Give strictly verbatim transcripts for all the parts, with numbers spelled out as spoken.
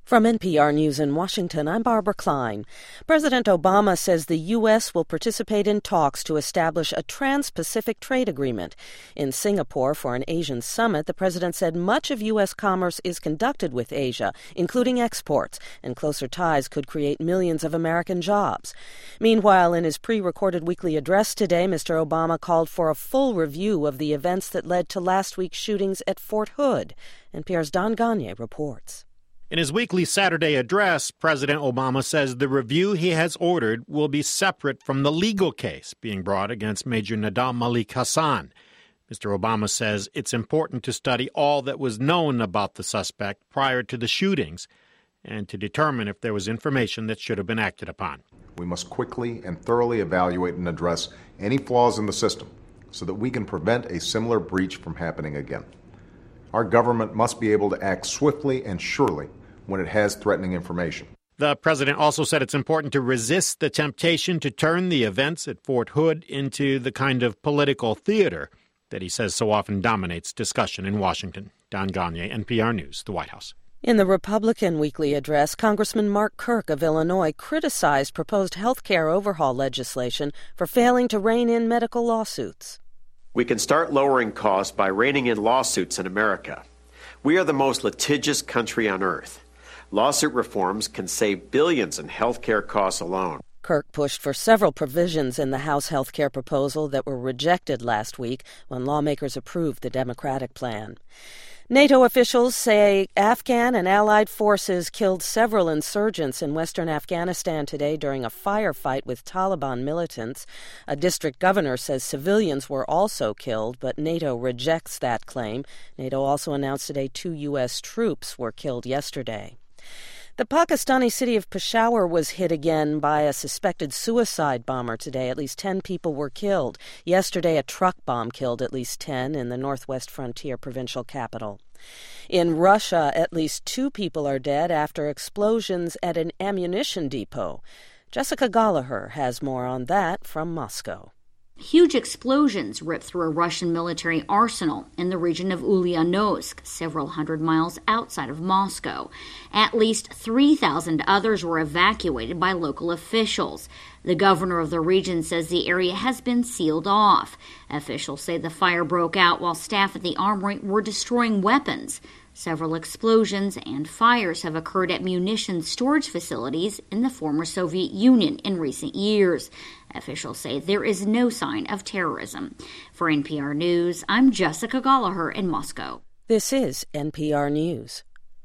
From N P R News in Washington, I'm Barbara Klein. President Obama says the U S will participate in talks to establish a trans-Pacific trade agreement. In Singapore for an Asian summit, the president said much of U S commerce is conducted with Asia, including exports, and closer ties could create millions of American jobs. Meanwhile, in his pre-recorded weekly address today, Mister Obama called for a full review of the events that led to last week's shootings at Fort Hood. N P R's Don Gagné reports. In his weekly Saturday address, President Obama says the review he has ordered will be separate from the legal case being brought against Major Nadam Malik Hasan. Mister Obama says it's important to study all that was known about the suspect prior to the shootings and to determine if there was information that should have been acted upon. We must quickly and thoroughly evaluate and address any flaws in the system so that we can prevent a similar breach from happening again. Our government must be able to act swiftly and surely when it has threatening information. The president also said it's important to resist the temptation to turn the events at Fort Hood into the kind of political theater that he says so often dominates discussion in Washington. Don Gagné, N P R News, the White House. In the Republican weekly address, Congressman Mark Kirk of Illinois criticized proposed health care overhaul legislation for failing to rein in medical lawsuits. We can start lowering costs by reining in lawsuits in America. We are the most litigious country on earth. Lawsuit reforms can save billions in health care costs alone. Kirk pushed for several provisions in the House health care proposal that were rejected last week when lawmakers approved the Democratic plan. NATO officials say Afghan and allied forces killed several insurgents in western Afghanistan today during a firefight with Taliban militants. A district governor says civilians were also killed, but NATO rejects that claim. NATO also announced today two U S troops were killed yesterday. The Pakistani city of Peshawar was hit again by a suspected suicide bomber today. At least ten people were killed. Yesterday, a truck bomb killed at least ten in the northwest frontier provincial capital. In Russia, at least two people are dead after explosions at an ammunition depot. Jessica Gallagher has more on that from Moscow. Huge explosions ripped through a Russian military arsenal in the region of Ulyanovsk, several hundred miles outside of Moscow. At least three thousand others were evacuated by local officials. The governor of the region says the area has been sealed off. Officials say the fire broke out while staff at the armory were destroying weapons. Several explosions and fires have occurred at munitions storage facilities in the former Soviet Union in recent years. Officials say there is no sign of terrorism. For N P R News, I'm Jessica Gallagher in Moscow. This is N P R News.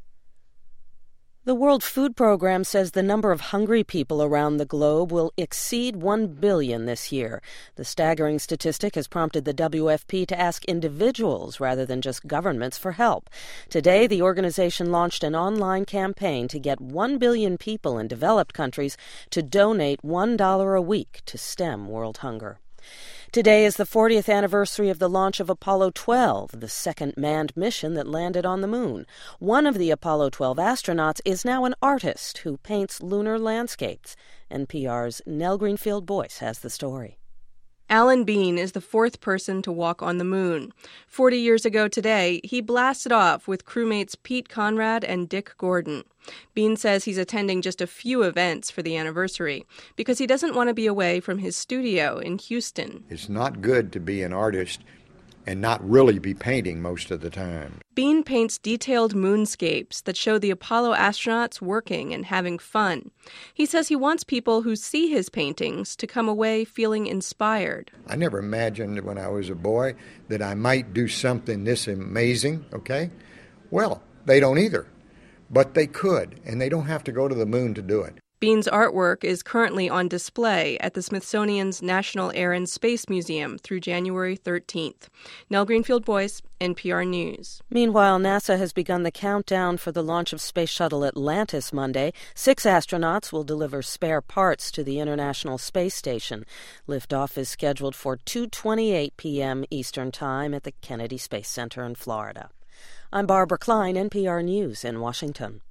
The World Food Program says the number of hungry people around the globe will exceed one billion this year. The staggering statistic has prompted the W F P to ask individuals rather than just governments for help. Today, the organization launched an online campaign to get one billion people in developed countries to donate one dollar a week to stem world hunger. Today is the fortieth anniversary of the launch of Apollo twelve, the second manned mission that landed on the moon. One of the Apollo twelve astronauts is now an artist who paints lunar landscapes. N P R's Nell Greenfield-Boyce has the story. Alan Bean is the fourth person to walk on the moon. Forty years ago today, he blasted off with crewmates Pete Conrad and Dick Gordon. Bean says he's attending just a few events for the anniversary because he doesn't want to be away from his studio in Houston. It's not good to be an artist and not really be painting most of the time. Bean paints detailed moonscapes that show the Apollo astronauts working and having fun. He says he wants people who see his paintings to come away feeling inspired. I never imagined when I was a boy that I might do something this amazing, okay? Well, they don't either. But they could, and they don't have to go to the moon to do it. Bean's artwork is currently on display at the Smithsonian's National Air and Space Museum through January thirteenth. Nell Greenfield-Boyce, N P R News. Meanwhile, NASA has begun the countdown for the launch of Space Shuttle Atlantis Monday. Six astronauts will deliver spare parts to the International Space Station. Liftoff is scheduled for two twenty-eight p.m. Eastern Time at the Kennedy Space Center in Florida. I'm Barbara Klein, N P R News in Washington.